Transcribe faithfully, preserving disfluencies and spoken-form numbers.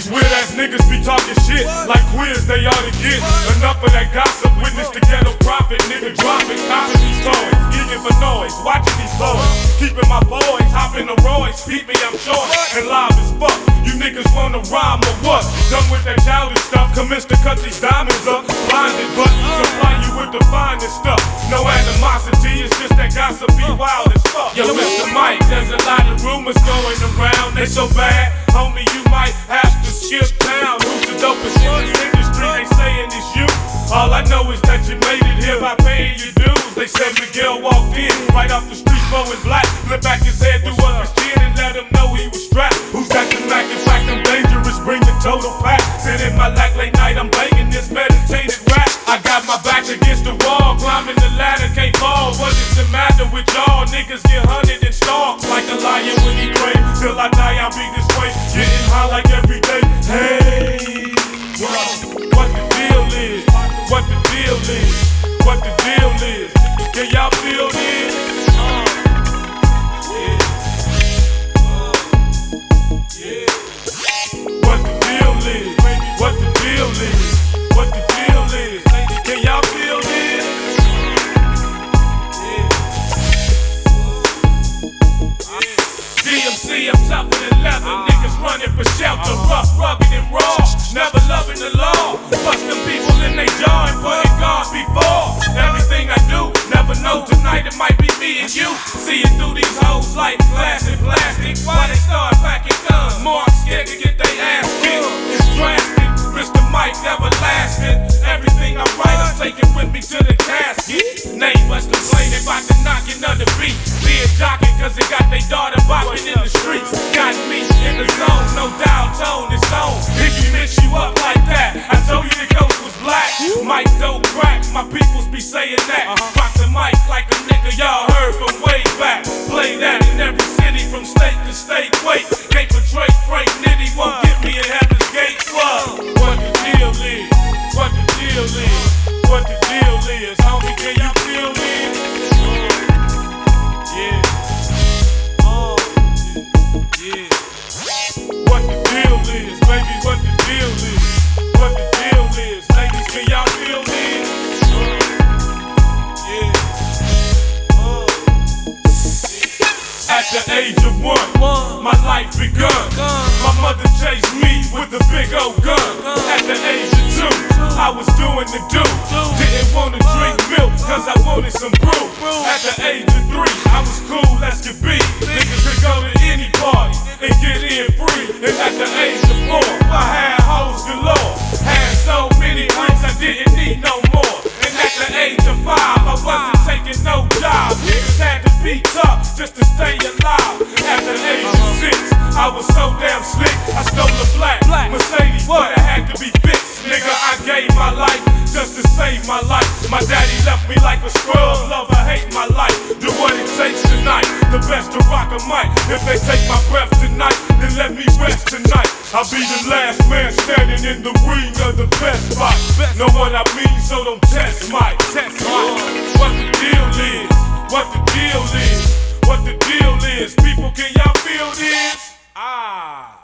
These weird ass niggas be talking shit like quiz they ought to get. Enough of that gossip, witness the ghetto prophet. Nigga dropping, copping these toys, geeking for noise, watching these boys, keeping my boys, hopping the Royce, beat me, I'm short and live as fuck. You niggas wanna rhyme or what? Done with that childish stuff, commence to cut these diamonds up. Blinded, but supply you with the finest stuff. No animosity, it's just that gossip be wild as fuck. Yo, Mister Mike, there's a lot of rumors going around. They so bad, homie, you might have to skip town. Who's the dopest in this industry? They saying it's you. All I know is that you made it here by paying your dues. They said Miguel walked in right off the street, flowing black. Flip back his head, threw up his chin, and let him know he was strapped. Who's got the Mac? In fact, I'm dangerous, bring the total pack. Sit in my lack late night, I'm banging this meditated rap. I got my back against the wall, climbing the ladder, can't fall. What's the matter with y'all? Niggas get hunted and stalked like a lion when he craves. Till I die, I'll be this way, getting high like every day. Hey, whoa, what the deal is? What the deal is? What the deal is? Can y'all feel this? Uh, yeah. Uh, yeah. What the deal is? What the deal is? What the deal is? Can y'all feel this? Yeah. D M C, I'm tougher than leather. Niggas running for shelter, rough, rugged, and raw. Never loving the law. Bust them people in they jaw and putting God before everything I do. Never know, tonight it might be me and you. Seeing through these hoes like glass and plastic. Why they start packing guns? More I'm scared to get they ass kicked. It's drastic. Mister Mike, everlasting. Everything I write, I'm taking with me to the casket. Neighbors complaining about the knocking of the beat. Being jockey cause they got they daughter bopping in the streets. Got me in the zone, no dial tone, it's on. If you mix you up like that, I told you the ghost was black. Mike don't crack, my peoples be saying that. Rock the mic like a nigga y'all heard from way back. Play that in every city from state to state. Wait, can't portray freight, nitty won't get me in heaven's gate. Whoa, what the deal is? What the deal is? What the deal is? Homie, can you feel this? Yeah. Oh, yeah. What the deal is? Baby, what the deal is? What the deal is? Ladies, can y'all feel this? Yeah. Oh. At the age of one, my life begun. My mother chased me with a big old gun. At the age of two, I was doing the do. Didn't wanna drink milk cause I wanted some brew. At the age of three, I was cool as could be. Niggas could go to any party and get in free. And at the age of four, I had hoes galore. Had so many drinks I didn't need no more. And at the age of five, I wasn't taking no job. Niggas had to be tough just to stay alive. At the age of six, I was so damn slick. I stole a black Mercedes, but it had to be fixed. Nigga, I gave my life just to save my life. My daddy left me like a scrub, love or hate my life. Do what it takes tonight, the best to rock a mic. If they take my breath tonight, then let me rest tonight. I'll be the last man standing in the ring of the best fight. Know what I mean, so don't test Mike. Test Mike. What the deal is? What the deal is? What the deal is? People, can y'all feel this? Ah.